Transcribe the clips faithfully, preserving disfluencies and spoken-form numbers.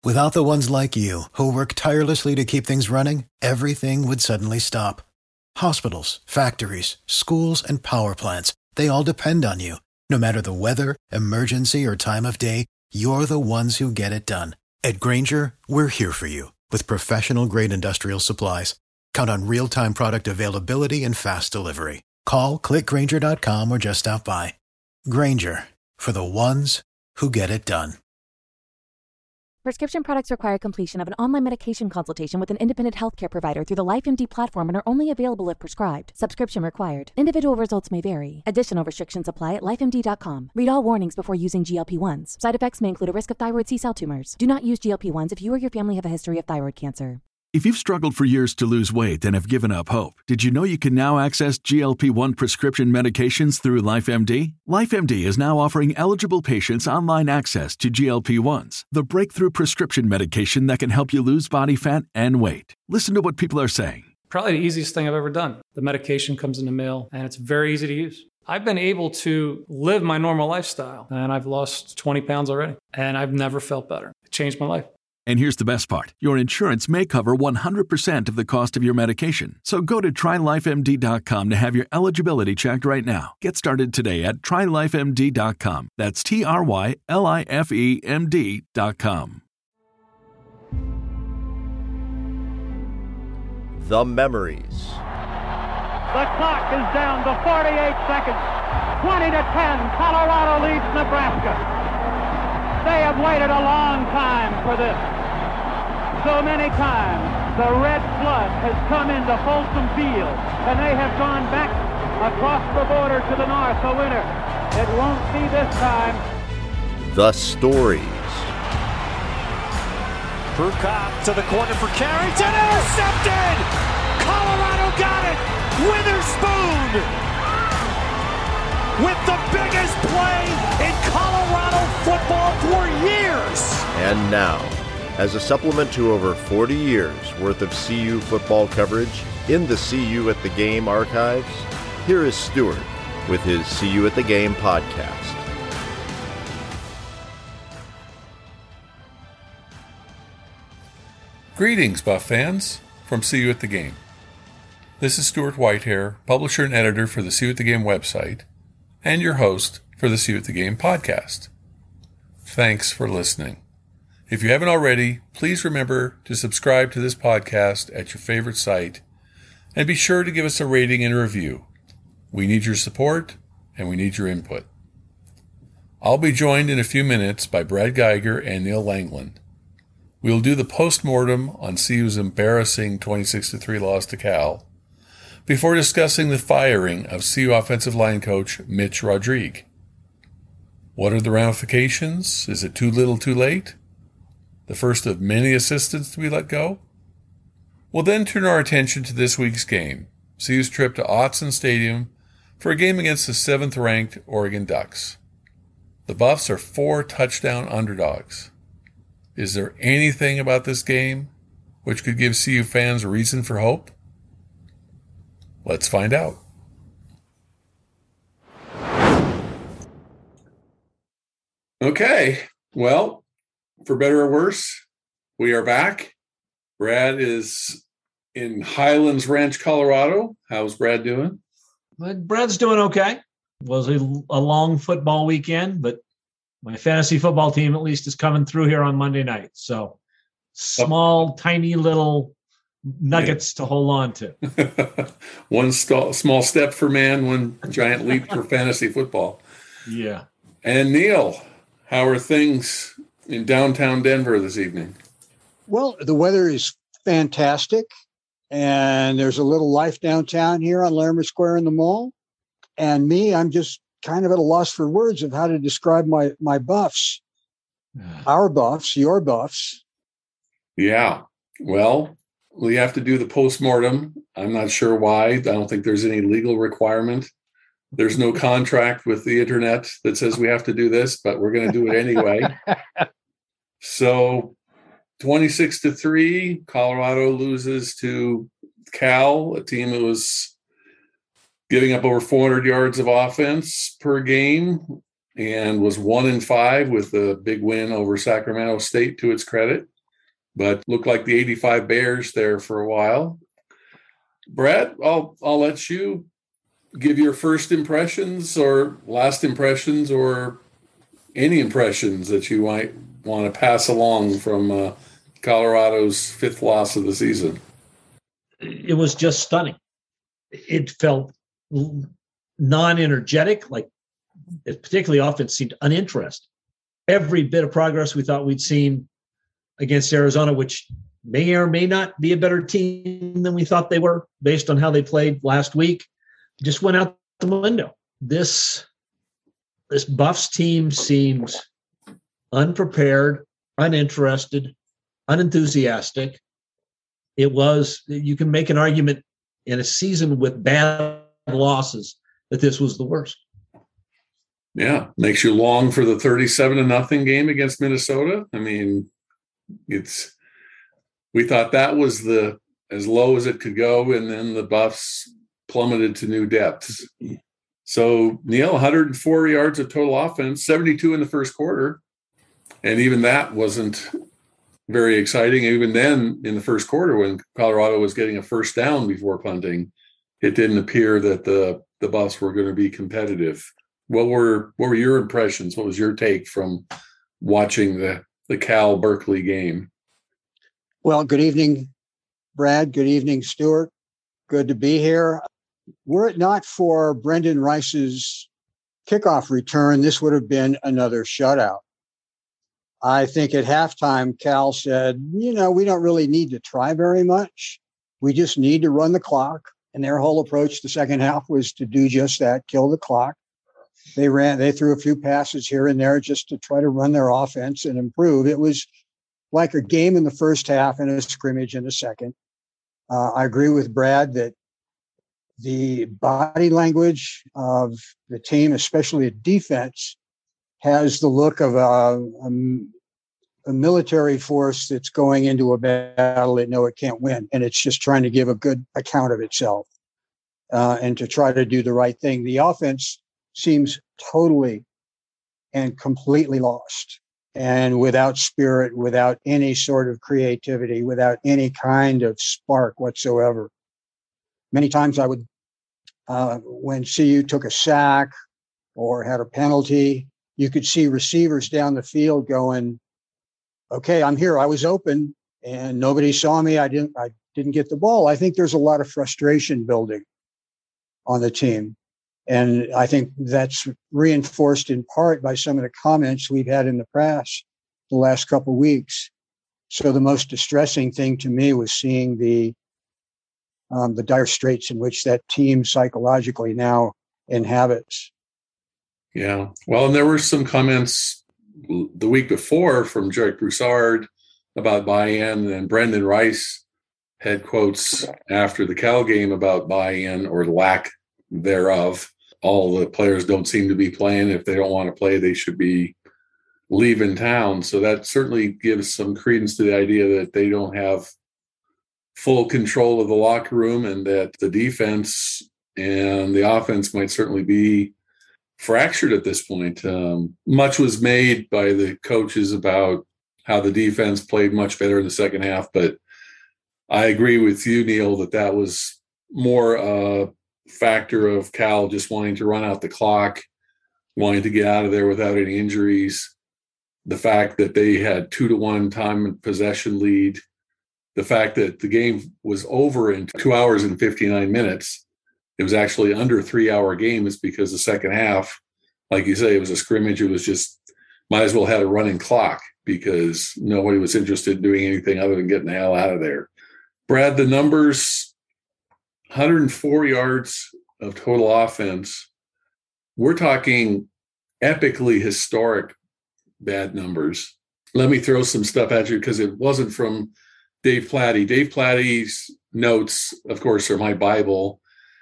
Without the ones like you, who work tirelessly to keep things running, everything would suddenly stop. Hospitals, factories, schools, and power plants, they all depend on you. No matter the weather, emergency, or time of day, you're the ones who get it done. At Grainger, we're here for you with professional-grade industrial supplies. Count on real-time product availability and fast delivery. Call, click Grainger dot com, or just stop by. Grainger, for the ones who get it done. Prescription products require completion of an online medication consultation with an independent healthcare provider through the LifeMD platform and are only available if prescribed. Subscription required. Individual results may vary. Additional restrictions apply at life M D dot com. Read all warnings before using G L P ones. Side effects may include a risk of thyroid C-cell tumors. Do not use G L P ones if you or your family have a history of thyroid cancer. If you've struggled for years to lose weight and have given up hope, did you know you can now access G L P one prescription medications through LifeMD? LifeMD is now offering eligible patients online access to G L P ones, the breakthrough prescription medication that can help you lose body fat and weight. Listen to what people are saying. Probably the easiest thing I've ever done. The medication comes in the mail, and it's very easy to use. I've been able to live my normal lifestyle, and I've lost twenty pounds already, and I've never felt better. It changed my life. And here's the best part. Your insurance may cover one hundred percent of the cost of your medication. So go to try life M D dot com to have your eligibility checked right now. Get started today at try life M D dot com. That's T R Y L I F E M D dot com. The memories. The clock is down to forty-eight seconds. twenty to ten, Colorado leads Nebraska. They have waited a long time for this. So many times the red flood has come into Folsom Field, and they have gone back across the border to the north a winner. It won't be this time. The stories. Prukop to the corner for Carrington, intercepted! Colorado got it! Witherspoon! With the biggest play in Colorado football for years! And now, as a supplement to over forty years worth of C U football coverage in the See You at the Game archives, here is Stuart with his See You at the Game podcast. Greetings, Buff fans, from See You at the Game. This is Stuart Whitehair, publisher and editor for the See You at the Game website, and your host for the See You at the Game podcast. Thanks for listening. If you haven't already, please remember to subscribe to this podcast at your favorite site, and be sure to give us a rating and a review. We need your support, and we need your input. I'll be joined in a few minutes by Brad Geiger and Neil Langland. We'll do the post-mortem on C U's embarrassing twenty-six to three loss to Cal, before discussing the firing of C U offensive line coach Mitch Rodrigue. What are the ramifications? Is it too little too late? The first of many assistants to be let go? We'll then turn our attention to this week's game, C U's trip to Autzen Stadium for a game against the seventh-ranked Oregon Ducks. The Buffs are four touchdown underdogs. Is there anything about this game which could give C U fans a reason for hope? Let's find out. Okay, well, for better or worse, we are back. Brad is in Highlands Ranch, Colorado. How's Brad doing? Brad's doing okay. It was a, a long football weekend, but my fantasy football team at least is coming through here on Monday night. So small, oh. tiny little nuggets yeah. to hold on to. One st- small step for man, one giant leap for fantasy football. Yeah. And Neil, how are things in downtown Denver this evening? Well, the weather is fantastic, and there's a little life downtown here on Larimer Square in the mall. And me, I'm just kind of at a loss for words of how to describe my my buffs, our buffs, your buffs. Yeah. Well, we have to do the postmortem. I'm not sure why. I don't think there's any legal requirement. There's no contract with the internet that says we have to do this, but we're going to do it anyway. So twenty-six to three, Colorado loses to Cal, a team that was giving up over four hundred yards of offense per game and was one and five with a big win over Sacramento State to its credit. but looked like the eighty-five Bears there for a while. Brad, I'll I'll let you give your first impressions or last impressions or any impressions that you might want to pass along from uh, Colorado's fifth loss of the season. It was just stunning. It felt non-energetic, like it particularly often seemed uninterested. Every bit of progress we thought we'd seen against Arizona, which may or may not be a better team than we thought they were based on how they played last week, just went out the window. This, this Buffs team seems unprepared, uninterested, unenthusiastic. It was, you can make an argument in a season with bad losses that this was the worst. Yeah, makes you long for the thirty-seven to nothing game against Minnesota. I mean, it's we thought that was the as low as it could go, and then the Buffs plummeted to new depths. So Neil, one hundred four yards of total offense, seventy-two in the first quarter, and even that wasn't very exciting. Even then, in the first quarter, when Colorado was getting a first down before punting, it didn't appear that the the Buffs were going to be competitive. What were what were your impressions? What was your take from watching the, the Cal Berkeley game? Well, good evening, Brad. Good evening, Stuart. Good to be here. Were it not for Brendan Rice's kickoff return, this would have been another shutout. I think at halftime, Cal said, you know, we don't really need to try very much. We just need to run the clock. And their whole approach the second half was to do just that, kill the clock. They ran, they threw a few passes here and there just to try to run their offense and improve. It was like a game in the first half and a scrimmage in the second. Uh, I agree with Brad that the body language of the team, especially the defense, has the look of a, a, a military force that's going into a battle it know it can't win, and it's just trying to give a good account of itself uh, and to try to do the right thing. The offense seems totally and completely lost and without spirit, without any sort of creativity, without any kind of spark whatsoever. Many times I would, uh, when C U took a sack or had a penalty, you could see receivers down the field going, okay, I'm here. I was open and nobody saw me. I didn't, I didn't get the ball. I think there's a lot of frustration building on the team. And I think that's reinforced in part by some of the comments we've had in the press the last couple of weeks. So the most distressing thing to me was seeing the um, the dire straits in which that team psychologically now inhabits. Yeah. Well, and there were some comments the week before from Jarek Broussard about buy-in, and Brendan Rice had quotes after the Cal game about buy-in or lack thereof. All the players don't seem to be playing. If they don't want to play, they should be leaving town. So that certainly gives some credence to the idea that they don't have full control of the locker room, and that the defense and the offense might certainly be fractured at this point. Um, much was made by the coaches about how the defense played much better in the second half, but I agree with you, Neil, that that was more a factor of Cal just wanting to run out the clock, wanting to get out of there without any injuries. The fact that they had two to one time possession lead, the fact that the game was over in two hours and fifty-nine minutes. It was actually under a three hour game. It's because the second half, like you say, it was a scrimmage. It was just, might as well have a running clock because nobody was interested in doing anything other than getting the hell out of there. Brad, the numbers, one hundred four yards of total offense. We're talking epically historic bad numbers. Let me throw some stuff at you because it wasn't from Dave Platty. Dave Platty's notes, of course, are my Bible.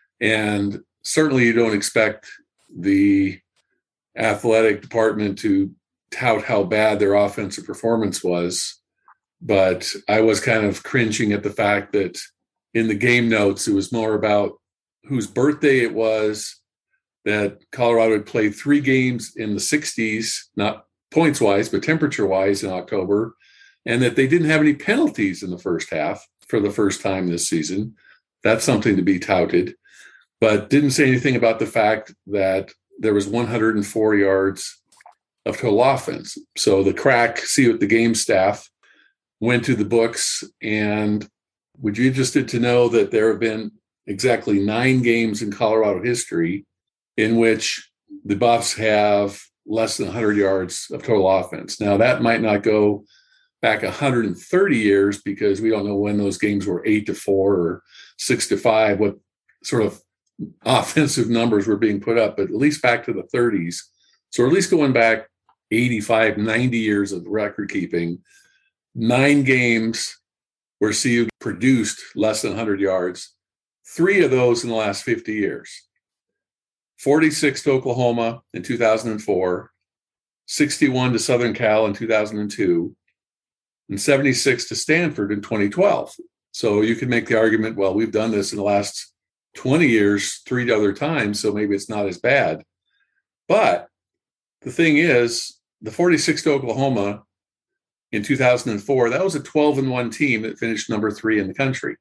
And certainly you don't expect the athletic department to tout how bad their offensive performance was. But I was kind of cringing at the fact that in the game notes, it was more about whose birthday it was, that Colorado had played three games in the sixties, not points-wise, but temperature-wise in October. and that they didn't have any penalties in the first half for the first time this season. That's something to be touted, but didn't say anything about the fact that there was one hundred four yards of total offense. So the crack, See You at the Game staff went to the books, and would you be interested to know that there have been exactly nine games in Colorado history in which the Buffs have less than one hundred yards of total offense. Now, that might not go back one hundred thirty years because we don't know when those games were eight to four or six to five, what sort of offensive numbers were being put up, but at least back to the thirties. So at least going back eighty-five, ninety years of record keeping, nine games where C U produced less than one hundred yards, three of those in the last fifty years. forty-six to Oklahoma in two thousand four, sixty-one to Southern Cal in two thousand two, and seventy-six to Stanford in twenty twelve. So you can make the argument, well, we've done this in the last twenty years, three other times, so maybe it's not as bad. But the thing is, the forty-six to Oklahoma in two thousand four, that was a twelve and one team that finished number three in the country.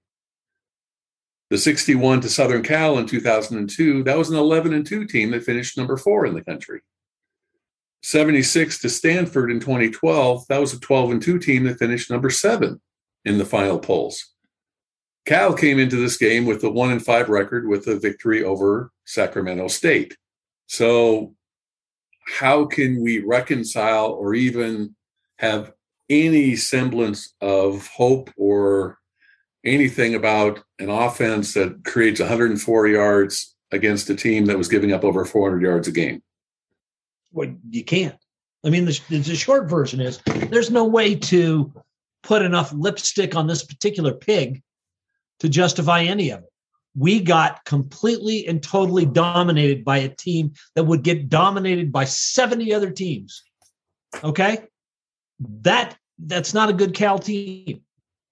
The sixty-one to Southern Cal in two thousand two, that was an eleven and two team that finished number four in the country. seventy-six to Stanford in twenty twelve, that was a twelve and two team that finished number seven in the final polls. Cal came into this game with a one and five record with a victory over Sacramento State. So how can we reconcile or even have any semblance of hope or anything about an offense that creates one hundred four yards against a team that was giving up over four hundred yards a game? Well, you can't. I mean, the, the short version is there's no way to put enough lipstick on this particular pig to justify any of it. We got completely and totally dominated by a team that would get dominated by seventy other teams. Okay? That that's not a good Cal team.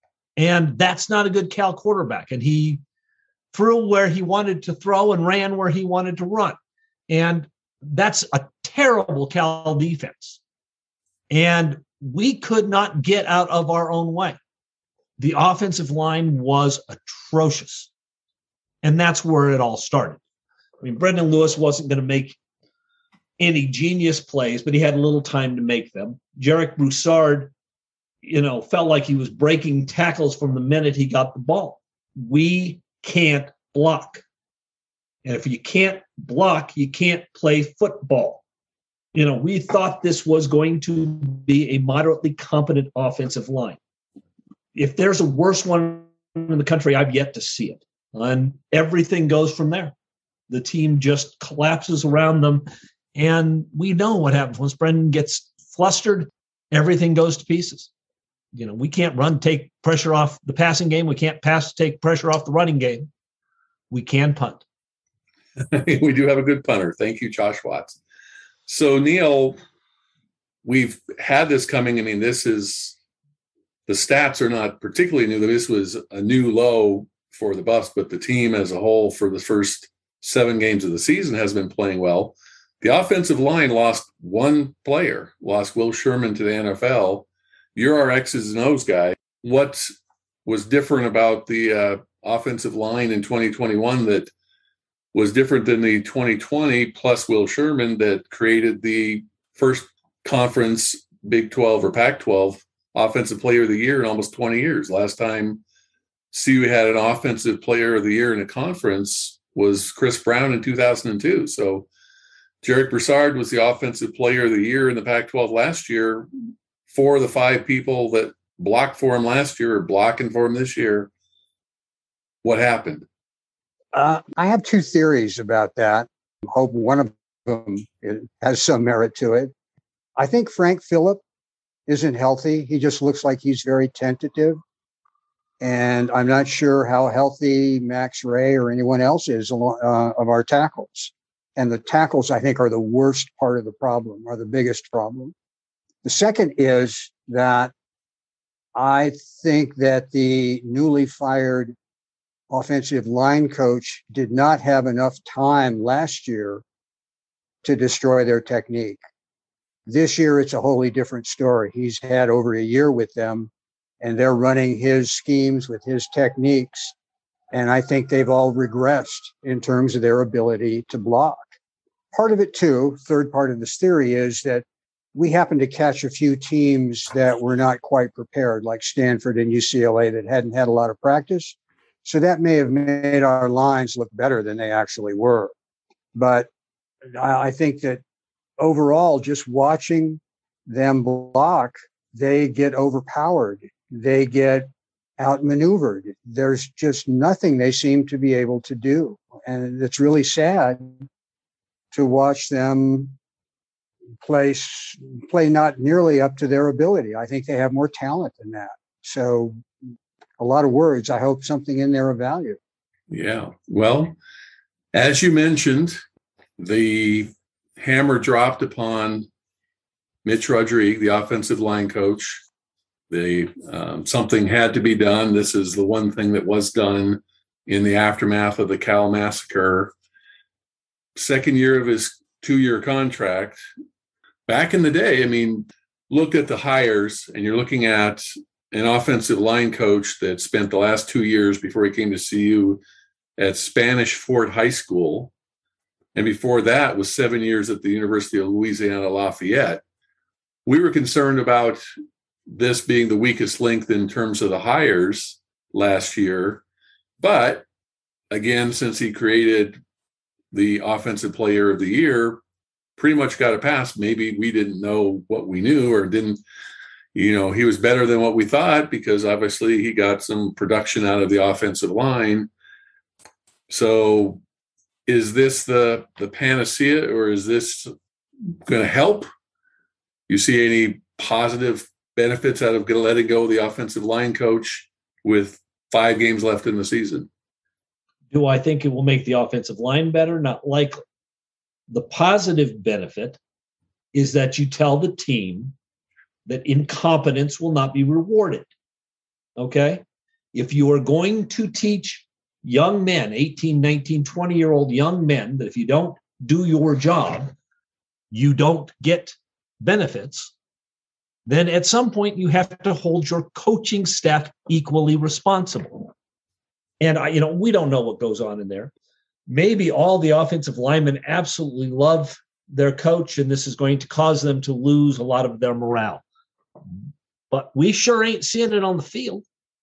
And that's not a good Cal quarterback. And he threw where he wanted to throw and ran where he wanted to run. And that's a terrible Cal defense. And we could not get out of our own way. The offensive line was atrocious. And that's where it all started. I mean, Brendan Lewis wasn't going to make any genius plays, but he had a little time to make them. Jarek Broussard, you know, felt like he was breaking tackles from the minute he got the ball. We can't block. And if you can't block, you can't play football. You know, we thought this was going to be a moderately competent offensive line. If there's a worse one in the country, I've yet to see it. And everything goes from there. The team just collapses around them. And we know what happens. Once Brendan gets flustered, everything goes to pieces. You know, we can't run, take pressure off the passing game. We can't pass, take pressure off the running game. We can punt. We do have a good punter. Thank you, Josh Watts. So, Neil, we've had this coming. I mean, this is, the stats are not particularly new. This was a new low for the Buffs, but the team as a whole for the first seven games of the season has been playing well. The offensive line lost one player, lost Will Sherman to the N F L. You're our X's and O's guy. What was different about the uh, offensive line in twenty twenty-one that was different than the twenty twenty plus Will Sherman that created the first conference Big twelve or Pac twelve offensive player of the year in almost twenty years? Last time C U had an offensive player of the year in a conference was Chris Brown in two thousand two. So Jarek Broussard was the offensive player of the year in the Pac twelve last year. Four of the five people that blocked for him last year are blocking for him this year. What happened? Uh, I have two theories about that. I hope one of them has some merit to it. I think Frank Phillip isn't healthy. He just looks like he's very tentative. And I'm not sure how healthy Max Ray or anyone else is uh, of our tackles. And the tackles, I think, are the worst part of the problem, are the biggest problem. The second is that I think that the newly fired offensive line coach did not have enough time last year to destroy their technique. This year, it's a wholly different story. He's had over a year with them, and they're running his schemes with his techniques. And I think they've all regressed in terms of their ability to block. Part of it, too, third part of this theory, is that we happen to catch a few teams that were not quite prepared, like Stanford and U C L A, that hadn't had a lot of practice. So that may have made our lines look better than they actually were. But I think that overall, just watching them block, they get overpowered. They get outmaneuvered. There's just nothing they seem to be able to do. And it's really sad to watch them play, play not nearly up to their ability. I think they have more talent than that. So a lot of words. I hope something in there of value. Yeah. Well, as you mentioned, the hammer dropped upon Mitch Rodrigue, the offensive line coach. They, um, something had to be done. This is the one thing that was done in the aftermath of the Cal massacre. Second year of his two-year contract. Back in the day, I mean, look at the hires, and you're looking at an offensive line coach that spent the last two years before he came to C U at Spanish Fort High School. And before that was seven years at the University of Louisiana Lafayette. We were concerned about this being the weakest link in terms of the hires last year. But again, since he created the Offensive Player of the Year, pretty much got a pass. Maybe we didn't know what we knew, or didn't, you know, he was better than what we thought, because obviously he got some production out of the offensive line. So is this the, the panacea, or is this going to help? You see any positive benefits out of letting go of the offensive line coach with five games left in the season? Do I think it will make the offensive line better? Not likely. The positive benefit is that you tell the team that incompetence will not be rewarded. Okay? If you are going to teach young men, eighteen, nineteen, twenty-year-old young men, that if you don't do your job, you don't get benefits, then at some point you have to hold your coaching staff equally responsible. And, I, you know, we don't know what goes on in there. Maybe all the offensive linemen absolutely love their coach, and this is going to cause them to lose a lot of their morale. But we sure ain't seeing it on the field.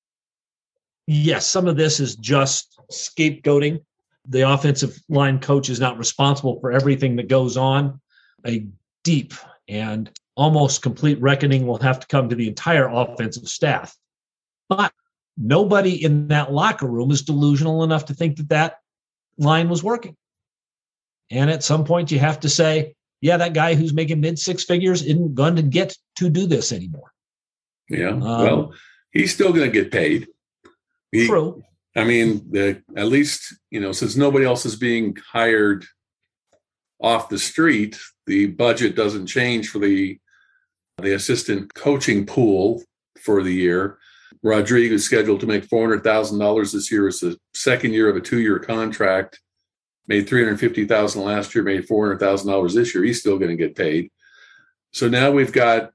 Yes, some of this is just scapegoating. The offensive line coach is not responsible for everything that goes on. A deep and almost complete reckoning will have to come to the entire offensive staff. But nobody in that locker room is delusional enough to think that that line was working. And at some point you have to say, yeah, that guy who's making mid six figures isn't going to get to do this anymore. Yeah. Um, well, he's still going to get paid. He, true. I mean, the, at least, you know, since nobody else is being hired off the street, the budget doesn't change for the the assistant coaching pool for the year. Rodrigue is scheduled to make four hundred thousand dollars this year. It's the second year of a two-year contract. Made three hundred fifty thousand dollars last year, made four hundred thousand dollars this year. He's still going to get paid. So now we've got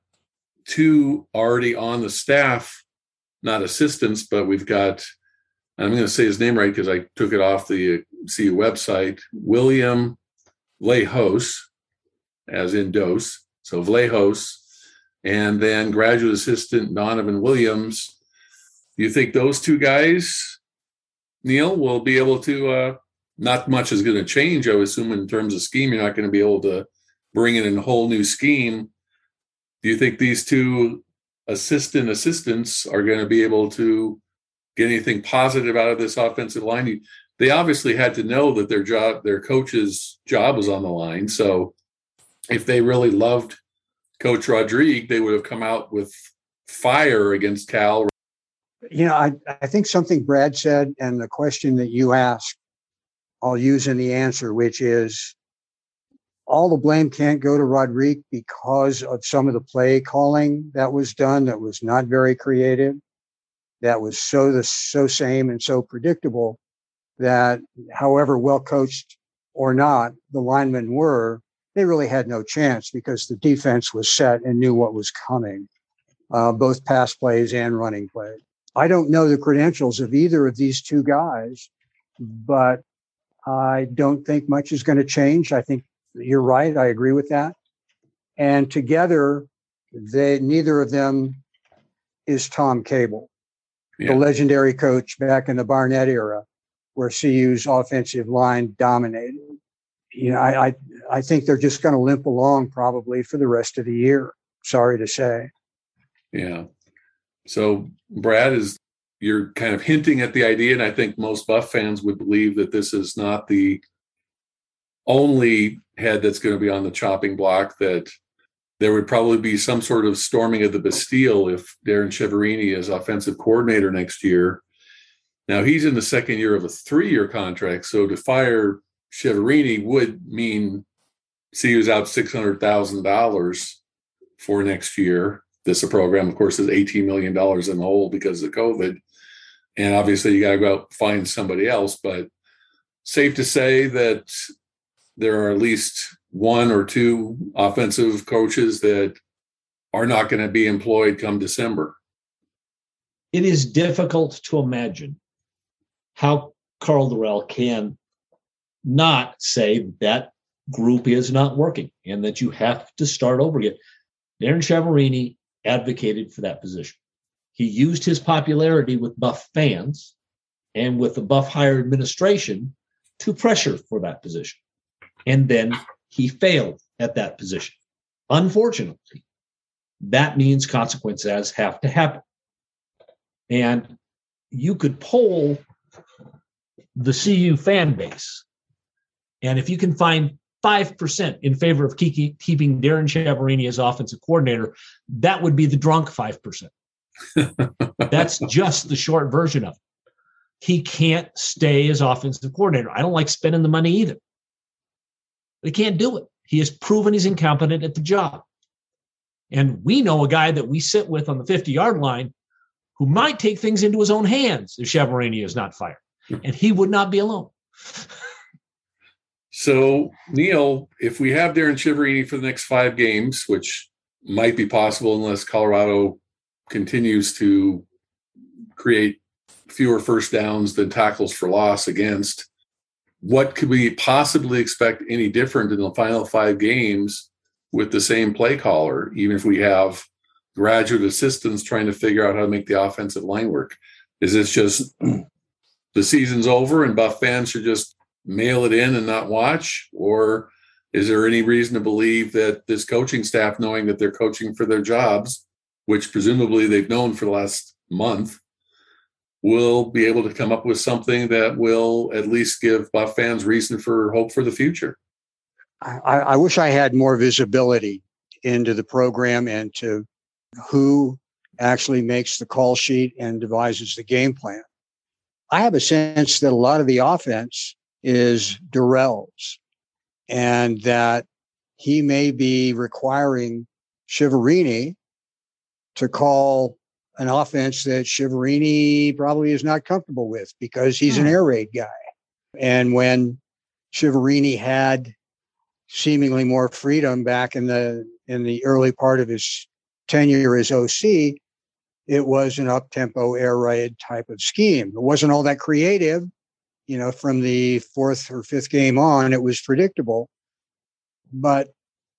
two already on the staff, not assistants, but we've got, I'm going to say his name right because I took it off the C U website, William Vlahos, as in dose. So Vlahos, and then graduate assistant Donovan Williams. Do you think those two guys, Neil, will be able to, uh, not much is going to change, I would assume, in terms of scheme. You're not going to be able to bring in a whole new scheme. Do you think these two assistant assistants are going to be able to get anything positive out of this offensive line? They obviously had to know that their job, their coach's job was on the line. So if they really loved Coach Rodrigue, they would have come out with fire against Cal. You know, I, I think something Brad said and the question that you asked, I'll use in the answer, which is all the blame can't go to Rodrigue because of some of the play calling that was done that was not very creative, that was so the so same and so predictable that however well coached or not the linemen were, they really had no chance because the defense was set and knew what was coming, uh, both pass plays and running plays. I don't know the credentials of either of these two guys, but I don't think much is going to change. I think you're right. I agree with that. And together, they neither of them is Tom Cable, yeah. the legendary coach back in the Barnett era, where C U's offensive line dominated. You know, I I, I think they're just going to limp along probably for the rest of the year. Sorry to say. Yeah. So, Brad, is you're kind of hinting at the idea, and I think most Buff fans would believe that this is not the only head that's going to be on the chopping block, that there would probably be some sort of storming of the Bastille if Darren Chiaverini is offensive coordinator next year. Now, he's in the second year of a three-year contract, so to fire Chiaverini would mean C U's out six hundred thousand dollars for next year. This program, of course, is eighteen million dollars in the hole because of COVID. And obviously, you got to go out and find somebody else. But safe to say that there are at least one or two offensive coaches that are not going to be employed come December. It is difficult to imagine how Karl Dorrell can not say that group is not working and that you have to start over again. Darren Chiaverini advocated for that position. He used his popularity with Buff fans and with the Buff higher administration to pressure for that position. And then he failed at that position. Unfortunately, that means consequences have to happen. And you could poll the C U fan base. And if you can find five percent in favor of keeping Darren Chiaverini as offensive coordinator, that would be the drunk five percent. That's just the short version of it. He can't stay as offensive coordinator. I don't like spending the money either. But he can't do it. He has proven he's incompetent at the job. And we know a guy that we sit with on the fifty-yard line who might take things into his own hands if Chiaverini is not fired. And he would not be alone. So, Neil, if we have Darren Chiaverini for the next five games, which might be possible unless Colorado continues to create fewer first downs than tackles for loss against, what could we possibly expect any different in the final five games with the same play caller, even if we have graduate assistants trying to figure out how to make the offensive line work? Is this just the season's over and Buff fans should just mail it in and not watch? Or is there any reason to believe that this coaching staff, knowing that they're coaching for their jobs, which presumably they've known for the last month, will be able to come up with something that will at least give Buff fans reason for hope for the future? I, I wish I had more visibility into the program and to who actually makes the call sheet and devises the game plan. I have a sense that a lot of the offense is Dorrell's, and that he may be requiring Chiaverini to call an offense that Chiaverini probably is not comfortable with because he's an air raid guy. And when Chiaverini had seemingly more freedom back in the in the early part of his tenure as O C, it was an up-tempo air raid type of scheme. It wasn't all that creative. You know, from the fourth or fifth game on, it was predictable. But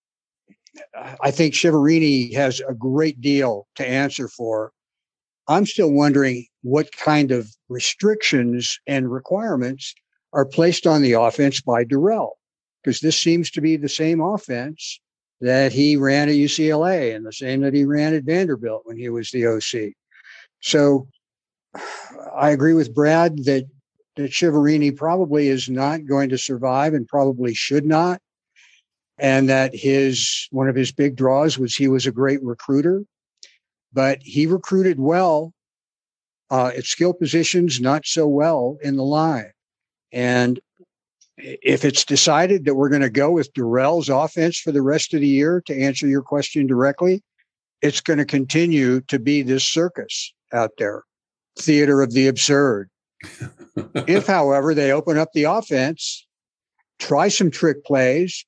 I think Chiaverini has a great deal to answer for. I'm still wondering what kind of restrictions and requirements are placed on the offense by Dorrell, because this seems to be the same offense that he ran at U C L A and the same that he ran at Vanderbilt when he was the O C. So I agree with Brad that, that Chiaverini probably is not going to survive and probably should not. And that his one of his big draws was he was a great recruiter, but he recruited well uh, at skill positions, not so well in the line. And if it's decided that we're going to go with Dorrell's offense for the rest of the year, to answer your question directly, it's going to continue to be this circus out there, theater of the absurd. If, however, they open up the offense, try some trick plays,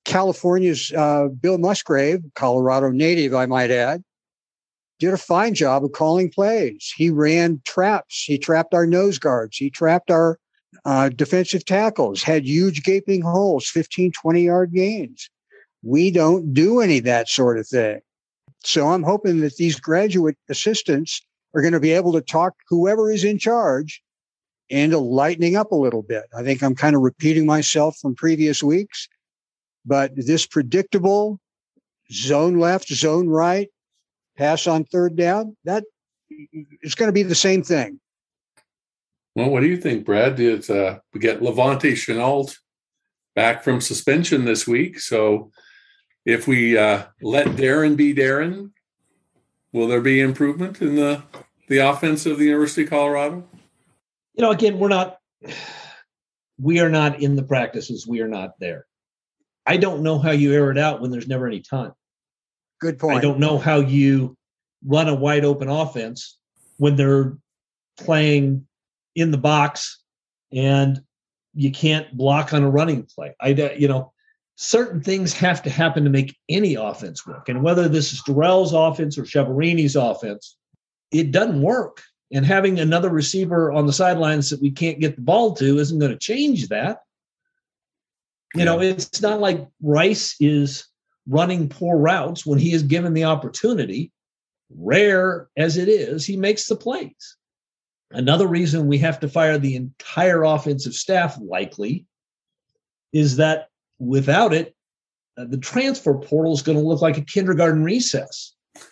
California's uh, Bill Musgrave, Colorado native, I might add, did a fine job of calling plays. He ran traps. He trapped our nose guards. He trapped our uh, defensive tackles, had huge gaping holes, fifteen, twenty-yard gains. We don't do any of that sort of thing. So I'm hoping that these graduate assistants are going to be able to talk whoever is in charge into lightening up a little bit. I think I'm kind of repeating myself from previous weeks, but this predictable zone left, zone right, pass on third down, that is going to be the same thing. Well, what do you think, Brad? It's, uh, we get Levante Chenault back from suspension this week. So if we uh, let Darren be Darren, will there be improvement in the, the offense of the University of Colorado? You know, again, we're not, we are not in the practices. We are not there. I don't know how you air it out when there's never any time. Good point. I don't know how you run a wide open offense when they're playing in the box and you can't block on a running play. I, you know, certain things have to happen to make any offense work. And whether this is Durrell's offense or Chiavarini's offense, it doesn't work. And having another receiver on the sidelines that we can't get the ball to isn't going to change that. You know, it's not like Rice is running poor routes when he is given the opportunity. Rare as it is, he makes the plays. Another reason we have to fire the entire offensive staff likely is that without it, uh, the transfer portal is going to look like a kindergarten recess.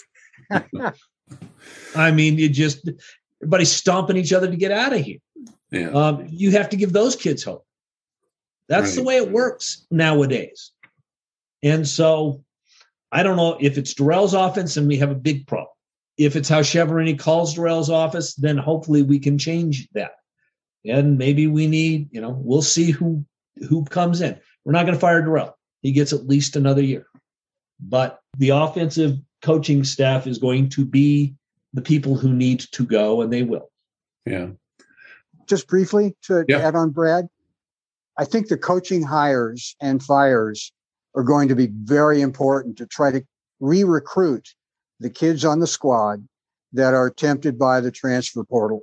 I mean, you just everybody's stomping each other to get out of here. Yeah. Um, you have to give those kids hope. That's right. The way it works nowadays. And so I don't know if it's Durrell's offense and we have a big problem. If it's how Chiavarini calls Durrell's office, then hopefully we can change that. And maybe we need, you know, we'll see who who comes in. We're not going to fire Durrell. He gets at least another year. But the offensive coaching staff is going to be the people who need to go, and they will. Yeah. Just briefly to yeah. add on, Brad, I think the coaching hires and fires are going to be very important to try to re-recruit the kids on the squad that are tempted by the transfer portal.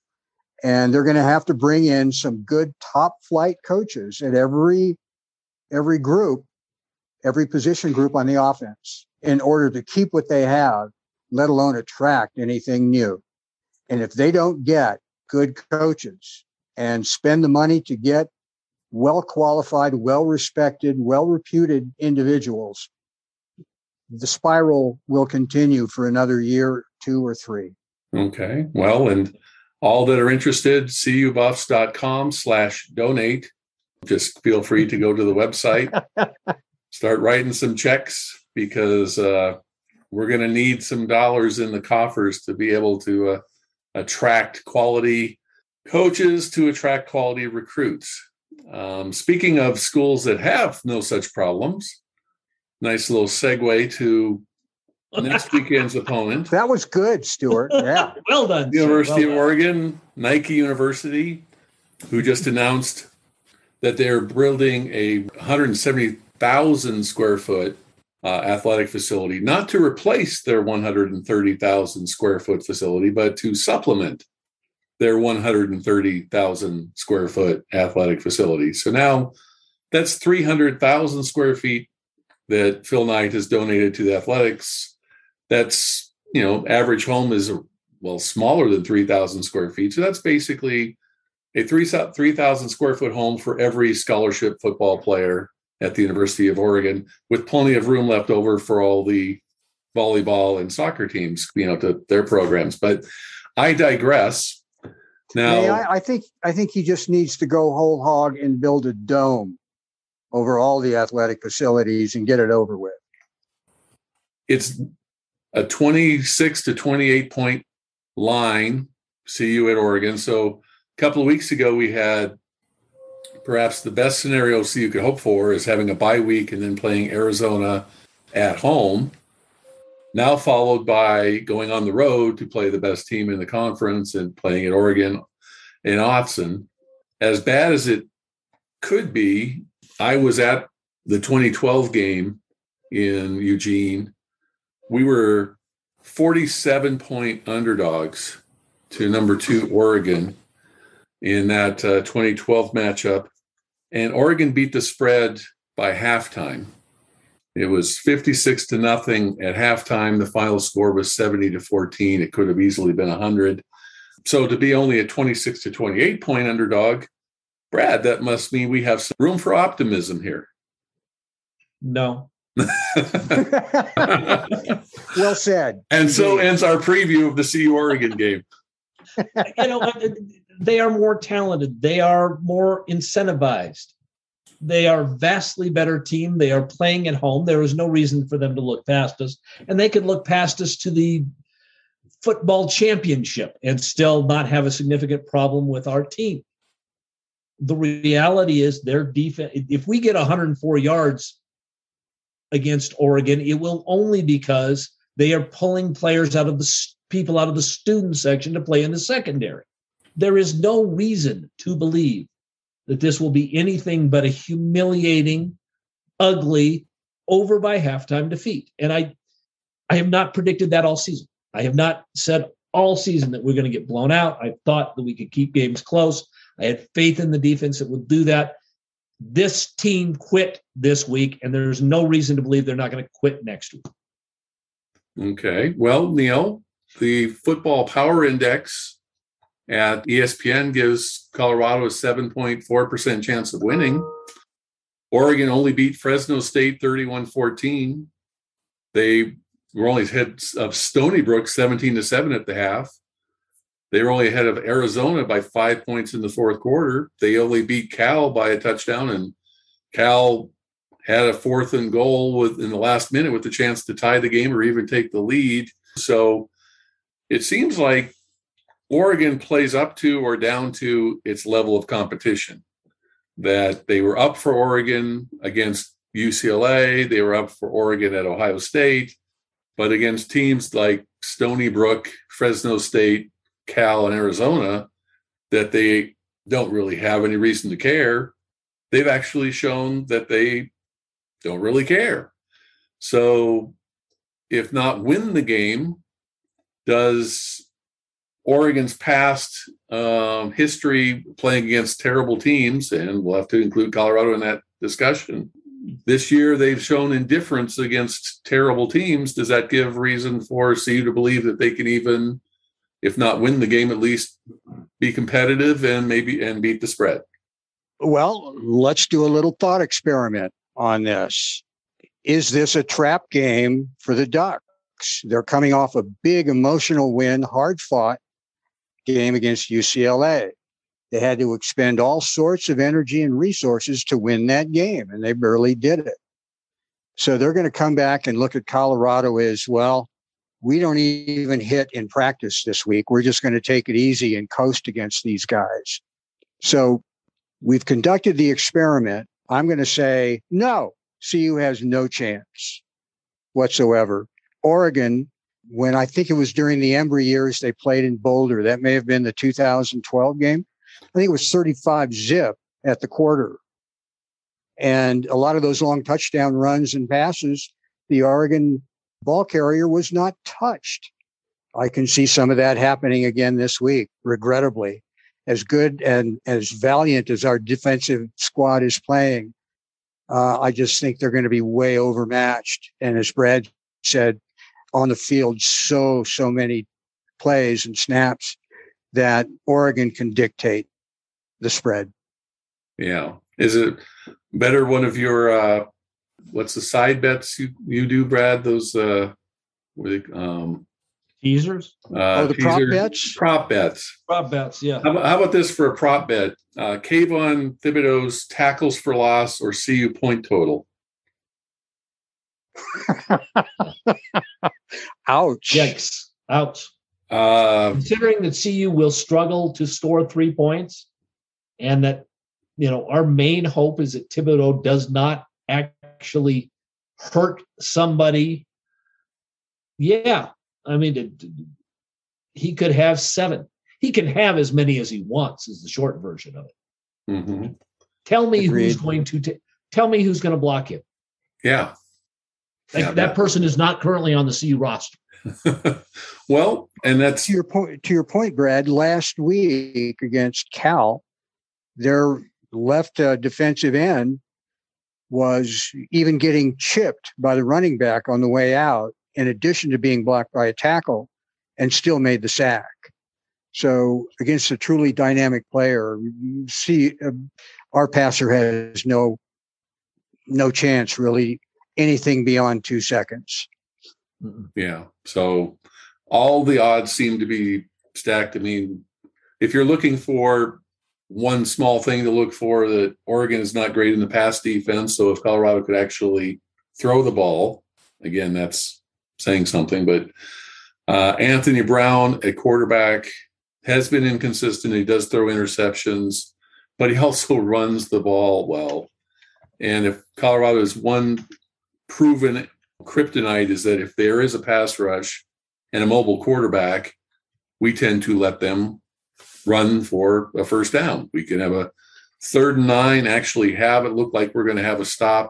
And they're going to have to bring in some good top flight coaches at every, every group, every position group on the offense in order to keep what they have, let alone attract anything new. And if they don't get good coaches and spend the money to get well-qualified, well-respected, well-reputed individuals, the spiral will continue for another year, two or three. Okay. Well, and all that are interested, cubuffs.com slash donate. Just feel free to go to the website, start writing some checks, because uh, we're going to need some dollars in the coffers to be able to uh, attract quality coaches, to attract quality recruits. Um, speaking of schools that have no such problems, nice little segue to next weekend's opponent. That was good, Stuart. Yeah. Well done. University well of done. Oregon, Nike University, who just announced that they're building a one hundred seventy thousand square foot uh, athletic facility, not to replace their one hundred thirty thousand square foot facility, but to supplement their one hundred thirty thousand square foot athletic facility. So now that's three hundred thousand square feet that Phil Knight has donated to the athletics. That's, you know, average home is, well, smaller than three thousand square feet. So that's basically a three thousand square foot home for every scholarship football player at the University of Oregon, with plenty of room left over for all the volleyball and soccer teams, you know, to their programs. But I digress. Now, Hey, I, I think I think he just needs to go whole hog and build a dome over all the athletic facilities and get it over with. It's a twenty-six to twenty-eight point line, C U at Oregon. So a couple of weeks ago, we had perhaps the best scenario C U could hope for is having a bye week and then playing Arizona at home. Now followed by going on the road to play the best team in the conference and playing at Oregon in Autzen. As bad as it could be, I was at the twenty twelve game in Eugene, we were forty-seven point underdogs to number two Oregon in that uh, twenty twelve matchup. And Oregon beat the spread by halftime. It was fifty-six to nothing at halftime. The final score was seventy to fourteen. It could have easily been one hundred. So to be only a twenty-six to twenty-eight point underdog, Brad, that must mean we have some room for optimism here. No. Well said. And so ends our preview of the C U Oregon game. You know, they are more talented. They are more incentivized. They are a vastly better team. They are playing at home. There is no reason for them to look past us. And they could look past us to the football championship and still not have a significant problem with our team. The reality is their defense, if we get one hundred four yards against Oregon, it will only because they are pulling players out of the people out of the student section to play in the secondary. There is no reason to believe that this will be anything but a humiliating, ugly, over by halftime defeat. And I, I have not predicted that all season. I have not said all season that we're going to get blown out. I thought that we could keep games close. I had faith in the defense that would do that. This team quit this week, and there's no reason to believe they're not going to quit next week. Okay. Well, Neil, the Football Power Index at E S P N gives Colorado a seven point four percent chance of winning. Oregon only beat Fresno State thirty-one fourteen. They were only ahead of Stony Brook seventeen to seven at the half. They were only ahead of Arizona by five points in the fourth quarter. They only beat Cal by a touchdown, and Cal had a fourth and goal with in the last minute with the chance to tie the game or even take the lead. So it seems like Oregon plays up to or down to its level of competition. That they were up for Oregon against U C L A. They were up for Oregon at Ohio State. But against teams like Stony Brook, Fresno State, Cal, and Arizona, that they don't really have any reason to care, they've actually shown that they don't really care. So if not win the game, does Oregon's past um, history playing against terrible teams, and we'll have to include Colorado in that discussion, this year they've shown indifference against terrible teams. Does that give reason for C U to believe that they can even, if not win the game, at least be competitive and maybe and beat the spread? Well, let's do a little thought experiment on this. Is this a trap game for the Ducks? They're coming off a big emotional win, hard fought game against U C L A. They had to expend all sorts of energy and resources to win that game, and they barely did it. So they're going to come back and look at Colorado as, well, we don't even hit in practice this week. We're just going to take it easy and coast against these guys. So we've conducted the experiment. I'm going to say, no, C U has no chance whatsoever. Oregon, when I think it was during the Embry years they played in Boulder, that may have been the two thousand twelve game. I think it was thirty-five zip at the quarter. And a lot of those long touchdown runs and passes, the Oregon ball carrier was not touched. I can see some of that happening again this week, regrettably. As good and as valiant as our defensive squad is playing, uh, I just think they're going to be way overmatched. And as Brad said, on the field, so, so many plays and snaps that Oregon can dictate the spread. Yeah. Is it better one of your, uh, what's the side bets you, you do, Brad? Those, uh, um, teasers? Uh, oh, the teaser, prop bets? Prop bets. Prop bets, yeah. How about, how about this for a prop bet? Uh, Kayvon Thibodeau's tackles for loss or C U point total? Ouch. Yikes. Ouch. Uh, Considering that C U will struggle to score three points and that, you know, our main hope is that Thibodeau does not actually hurt somebody. Yeah. I mean, it, he could have seven. He can have as many as he wants is the short version of it. mm-hmm. Tell me Agreed. who's going to take. tell me who's going to block him. Yeah. Like, yeah that, that person is not currently on the C U roster. Well, and that's to your point. To your point, Brad. Last week against Cal, their left uh, defensive end was even getting chipped by the running back on the way out, in addition to being blocked by a tackle, and still made the sack. So against a truly dynamic player, see, uh, our passer has no no chance really anything beyond two seconds. Yeah. So all the odds seem to be stacked. I mean, if you're looking for one small thing to look for, that Oregon is not great in the pass defense. So if Colorado could actually throw the ball, again, that's saying something. But uh, Anthony Brown at quarterback has been inconsistent. He does throw interceptions, but he also runs the ball well. And if Colorado's one proven kryptonite is that if there is a pass rush and a mobile quarterback, we tend to let them run for a first down. We can have a third and nine, actually have it look like we're going to have a stop,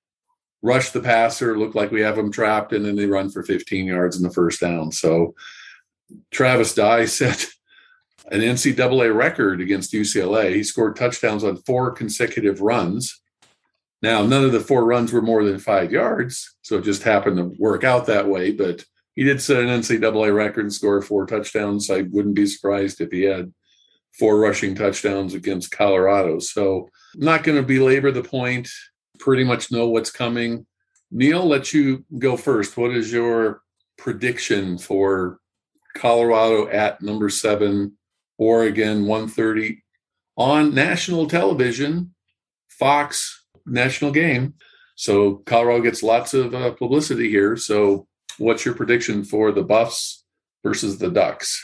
rush the passer, look like we have them trapped, and then they run for fifteen yards in the first down. So Travis Dye set an N C double A record against U C L A. He scored touchdowns on four consecutive runs. Now, none of the four runs were more than five yards, so it just happened to work out that way. But he did set an N C double A record and score four touchdowns. I wouldn't be surprised if he had four rushing touchdowns against Colorado. So I'm not going to belabor the point. Pretty much know what's coming. Neil, let you go first. What is your prediction for Colorado at number seven, Oregon one thirty on national television, Fox national game? So Colorado gets lots of uh, publicity here. So what's your prediction for the Buffs versus the Ducks?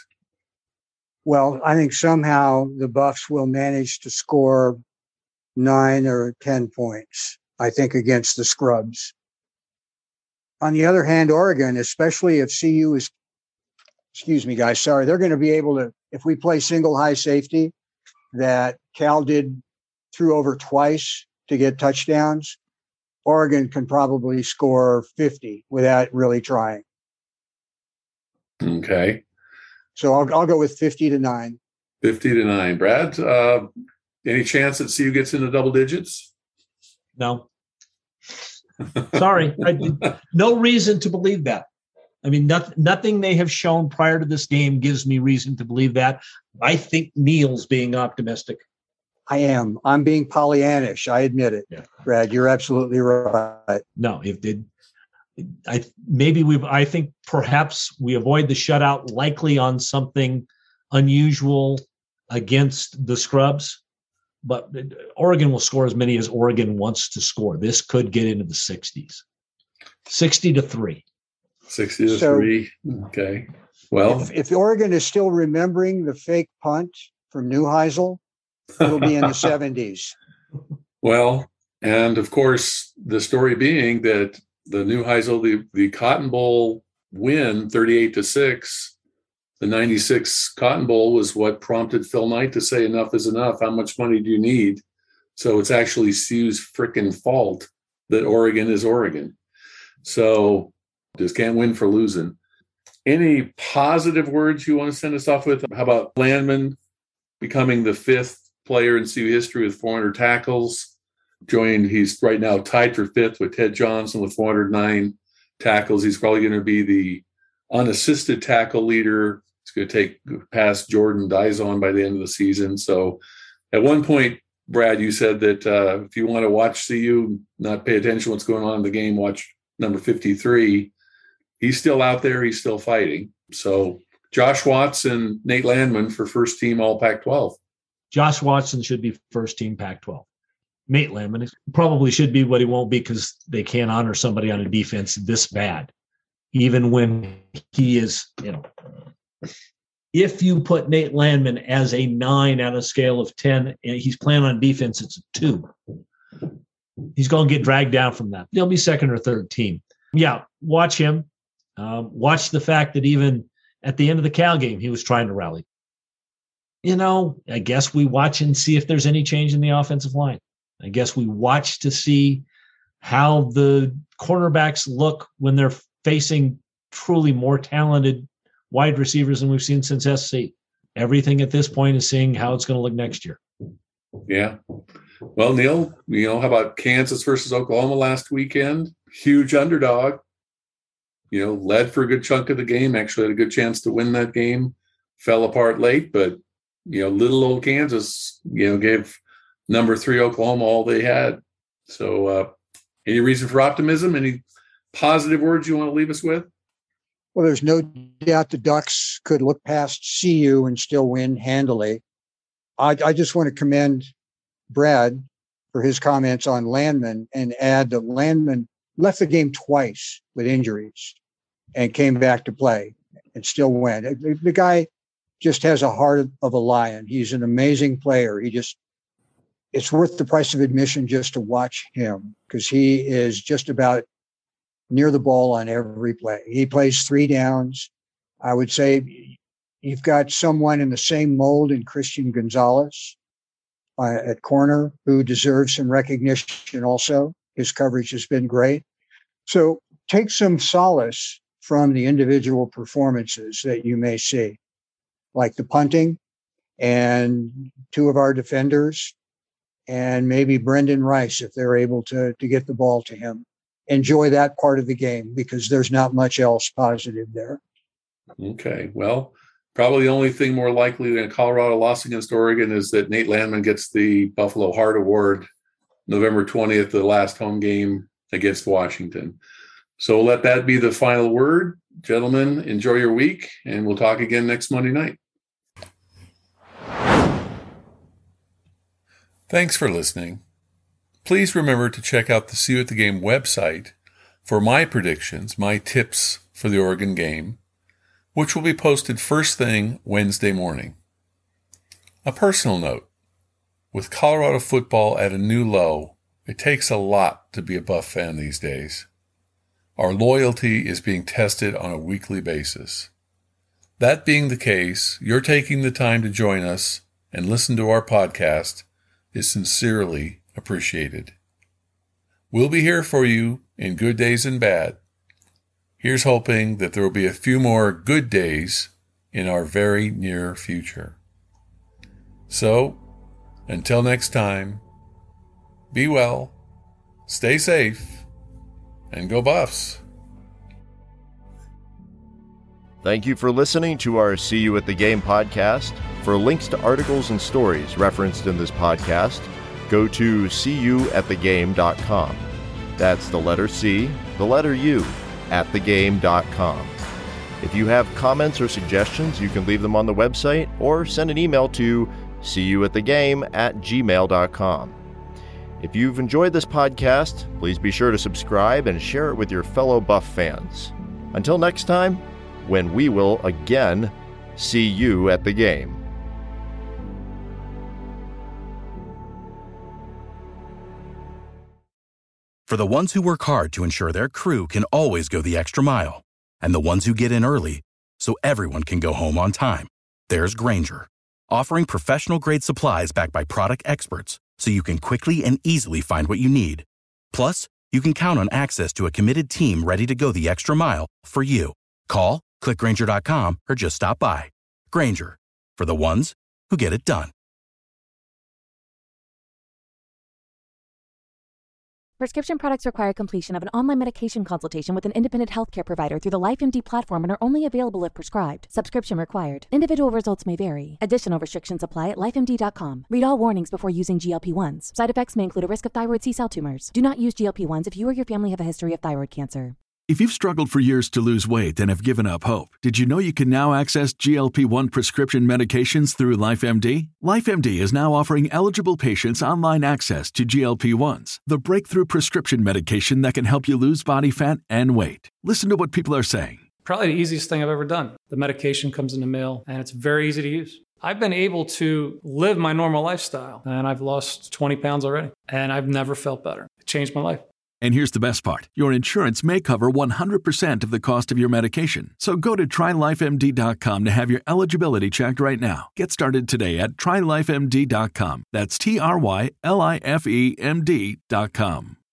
Well, I think somehow the Buffs will manage to score nine or ten points, I think, against the Scrubs. On the other hand, Oregon, especially if C U is, excuse me, guys, sorry, they're going to be able to, if we play single high safety that Cal did threw over twice to get touchdowns, Oregon can probably score fifty without really trying. Okay. So I'll, I'll go with fifty to nine. fifty to nine. Brad, uh, any chance that C U gets into double digits? No. Sorry. I, no reason to believe that. I mean, not, nothing they have shown prior to this game gives me reason to believe that. I think Neil's being optimistic. I am. I'm being Pollyannish. I admit it. Yeah. Brad, you're absolutely right. No, if did I maybe we I think perhaps we avoid the shutout likely on something unusual against the Scrubs, but Oregon will score as many as Oregon wants to score. This could get into the sixties. sixty to three. sixty to So, three. Okay. Well, if, if Oregon is still remembering the fake punt from Neuheisel, it'll be in the seventies. Well, and of course, the story being that the Neuheisel, the, the Cotton Bowl win, thirty-eight to six, the ninety-six Cotton Bowl was what prompted Phil Knight to say enough is enough. How much money do you need? So it's actually C U's frickin' fault that Oregon is Oregon. So just can't win for losing. Any positive words you want to send us off with? How about Landman becoming the fifth player in C U history with four hundred tackles? Joined, he's right now tied for fifth with Ted Johnson with four hundred nine tackles. He's probably going to be the unassisted tackle leader. He's going to take past Jordan Dizon by the end of the season. So at one point, Brad, you said that uh, if you want to watch C U, not pay attention to what's going on in the game, watch number fifty-three. He's still out there. He's still fighting. So Josh Watts and Nate Landman for first team all Pac twelve. Josh Watson should be first team Pac twelve. Nate Landman probably should be, but he won't be because they can't honor somebody on a defense this bad, even when he is, you know. If you put Nate Landman as a nine on a scale of ten, and he's playing on defense, it's a two. He's going to get dragged down from that. He'll be second or third team. Yeah, watch him. Um, watch the fact that even at the end of the Cal game, he was trying to rally. You know, I guess we watch and see if there's any change in the offensive line. I guess we watch to see how the cornerbacks look when they're facing truly more talented wide receivers than we've seen since S C. Everything at this point is seeing how it's going to look next year. Yeah. Well, Neil, you know, how about Kansas versus Oklahoma last weekend? Huge underdog. You know, led for a good chunk of the game, actually had a good chance to win that game. Fell apart late, but, you know, little old Kansas, you know, gave number three Oklahoma all they had. So uh, any reason for optimism? Any positive words you want to leave us with? Well, there's no doubt the Ducks could look past C U and still win handily. I, I just want to commend Brad for his comments on Landman and add that Landman left the game twice with injuries and came back to play and still went. The, the guy just has a heart of a lion. He's an amazing player. He just, it's worth the price of admission just to watch him because he is just about near the ball on every play. He plays three downs. I would say you've got someone in the same mold in Christian Gonzalez uh, at corner who deserves some recognition also. His coverage has been great. So take some solace from the individual performances that you may see, like the punting and two of our defenders and maybe Brendan Rice if they're able to, to get the ball to him. Enjoy that part of the game because there's not much else positive there. Okay. Well, probably the only thing more likely than a Colorado loss against Oregon is that Nate Landman gets the Buffalo Heart Award November twentieth, the last home game against Washington. So we'll let that be the final word. Gentlemen, enjoy your week, and we'll talk again next Monday night. Thanks for listening. Please remember to check out the See You at the Game website for my predictions, my tips for the Oregon game, which will be posted first thing Wednesday morning. A personal note, with Colorado football at a new low, it takes a lot to be a Buff fan these days. Our loyalty is being tested on a weekly basis. That being the case, your taking the time to join us and listen to our podcast is sincerely appreciated. We'll be here for you in good days and bad. Here's hoping that there will be a few more good days in our very near future. So, until next time, be well, stay safe, and go Buffs. Thank you for listening to our See You at the Game podcast. For links to articles and stories referenced in this podcast, go to see you at the game dot com. That's the letter C, the letter U, at the game dot com. If you have comments or suggestions, you can leave them on the website or send an email to see you at the game at gmail dot com. If you've enjoyed this podcast, please be sure to subscribe and share it with your fellow Buff fans. Until next time, when we will again see you at the game. For the ones who work hard to ensure their crew can always go the extra mile, and the ones who get in early so everyone can go home on time, there's Grainger, offering professional-grade supplies backed by product experts so you can quickly and easily find what you need. Plus, you can count on access to a committed team ready to go the extra mile for you. Call, click Grainger dot com, or just stop by. Grainger, for the ones who get it done. Prescription products require completion of an online medication consultation with an independent healthcare provider through the LifeMD platform and are only available if prescribed. Subscription required. Individual results may vary. Additional restrictions apply at life M D dot com. Read all warnings before using G L P ones. Side effects may include a risk of thyroid C-cell tumors. Do not use G L P ones if you or your family have a history of thyroid cancer. If you've struggled for years to lose weight and have given up hope, did you know you can now access G L P one prescription medications through LifeMD? LifeMD is now offering eligible patients online access to G L P ones, the breakthrough prescription medication that can help you lose body fat and weight. Listen to what people are saying. Probably the easiest thing I've ever done. The medication comes in the mail, and it's very easy to use. I've been able to live my normal lifestyle, and I've lost twenty pounds already, and I've never felt better. It changed my life. And here's the best part. Your insurance may cover one hundred percent of the cost of your medication. So go to try life M D dot com to have your eligibility checked right now. Get started today at try life M D dot com. That's T R Y L I F E M D dot com.